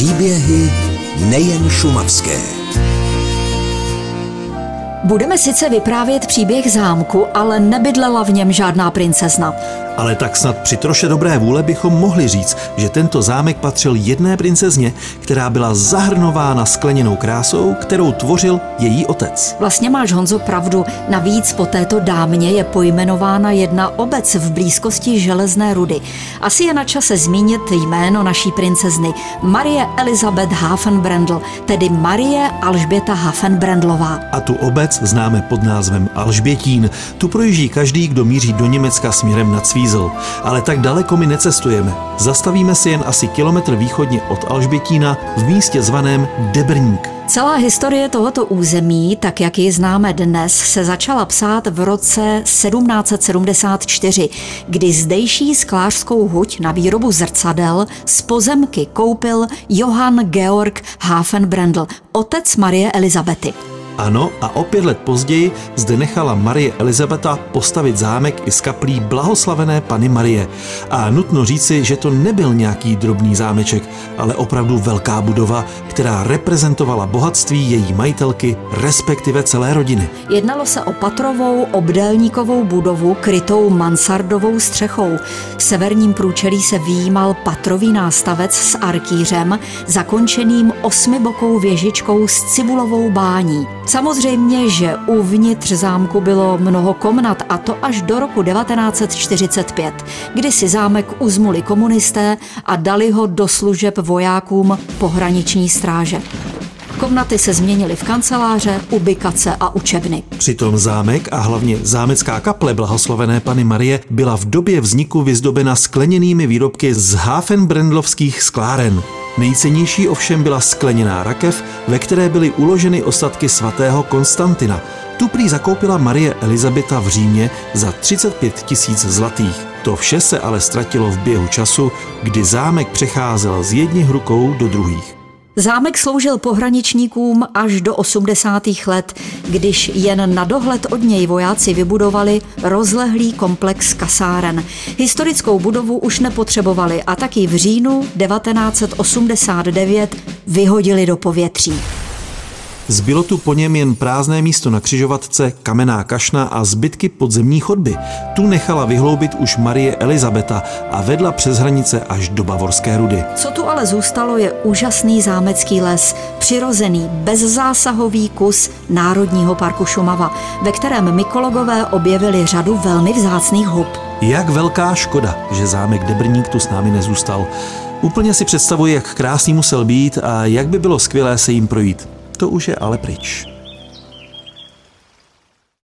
Příběhy nejen šumavské. Budeme sice vyprávět příběh zámku, ale nebydlela v něm žádná princezna. Ale tak snad při troše dobré vůle bychom mohli říct, že tento zámek patřil jedné princezně, která byla zahrnována skleněnou krásou, kterou tvořil její otec. Vlastně máš, Honzo, pravdu. Navíc po této dámě je pojmenována jedna obec v blízkosti Železné rudy. Asi je na čase zmínit jméno naší princezny. Marie Elizabeth Hafenbrandl, tedy Marie Alžběta Hafenbrandlová. A tu obec známe pod názvem Alžbětín. Tu projíždí každý, kdo míří do Německa směrem na Cvízel. Ale tak daleko my necestujeme. Zastavíme se jen asi kilometr východně od Alžbětína v místě zvaném Debrník. Celá historie tohoto území, tak jak ji známe dnes, se začala psát v roce 1774, kdy zdejší sklářskou huť na výrobu zrcadel z pozemky koupil Johann Georg Hafenbrandl, otec Marie Elizabety. Ano, a o 5 let později zde nechala Marie Elizabeta postavit zámek i z kaplí blahoslavené Panny Marie. A nutno říci, že to nebyl nějaký drobný zámeček, ale opravdu velká budova, která reprezentovala bohatství její majitelky, respektive celé rodiny. Jednalo se o patrovou obdélníkovou budovu krytou mansardovou střechou. V severním průčelí se vyjímal patrový nástavec s arkýřem, zakončeným 8bokou věžičkou s cibulovou bání. Samozřejmě, že uvnitř zámku bylo mnoho komnat, a to až do roku 1945, kdy si zámek uzmuli komunisté a dali ho do služeb vojákům pohraniční stráže. Komnaty se změnily v kanceláře, ubikace a učebny. Přitom zámek a hlavně zámecká kaple blahoslavené Panny Marie byla v době vzniku vyzdobena skleněnými výrobky z Hafenbrandlovských skláren. Nejcennější ovšem byla skleněná rakev, ve které byly uloženy ostatky svatého Konstantina. Tu prý zakoupila Marie Elizabeta v Římě za 35 000 zlatých. To vše se ale ztratilo v běhu času, kdy zámek přecházel z jedněch rukou do druhých. Zámek sloužil pohraničníkům až do 80. let, když jen na dohled od něj vojáci vybudovali rozlehlý komplex kasáren. Historickou budovu už nepotřebovali a taky v říjnu 1989 vyhodili do povětří. Zbylo tu po něm jen prázdné místo na křižovatce, kamenná kašna a zbytky podzemní chodby. Tu nechala vyhloubit už Marie Elizabeta a vedla přes hranice až do Bavorské Rudy. Co tu ale zůstalo, je úžasný zámecký les, přirozený, bezzásahový kus Národního parku Šumava, ve kterém mykologové objevili řadu velmi vzácných hub. Jak velká škoda, že zámek Debrník tu s námi nezůstal. Úplně si představuji, jak krásný musel být a jak by bylo skvělé se jim projít. To už je ale pryč.